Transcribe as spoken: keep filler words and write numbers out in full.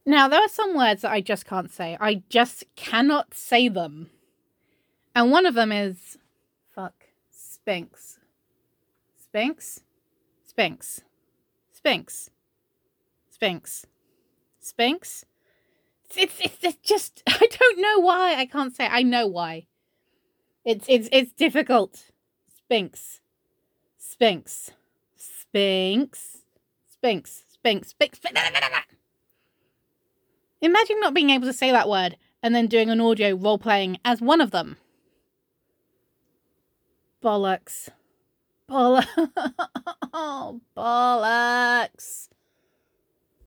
Now, there are some words that I just can't say. I just cannot say them. And one of them is, fuck, Sphinx. Sphinx? Sphinx. Sphinx. Sphinx. Sphinx? It's, it's, it's just, I don't know why I can't say it. I know why. It's, it's, it's difficult. Sphinx. Sphinx. Sphinx. Sphinx. Sphinx. Sphinx. Imagine not being able to say that word and then doing an audio role-playing as one of them. Bollocks. Bollocks. Oh, bollocks.